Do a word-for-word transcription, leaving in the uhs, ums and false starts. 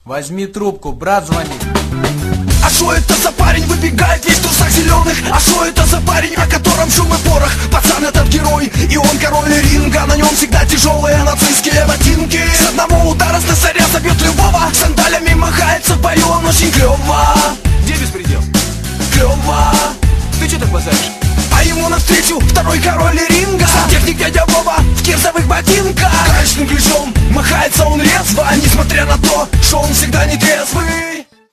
Возьми трубку, брат звонит. А шо это за парень выбегает весь в трусах зеленых? А шо это за парень, о котором шум и порох? Пацан этот герой, и он король ринга. На нем всегда тяжелые нацистские ботинки. С одного удара слесаря забьет любого. Сандалями махается в бою, он очень клёво. Где беспредел? Клёво. Ты чё так базаришь? А ему навстречу второй король ринга. Сантехник дядя Вова в кирзовых ботинках. Гаечным ключом махается он резво, несмотря на то, что он всегда не трезвый.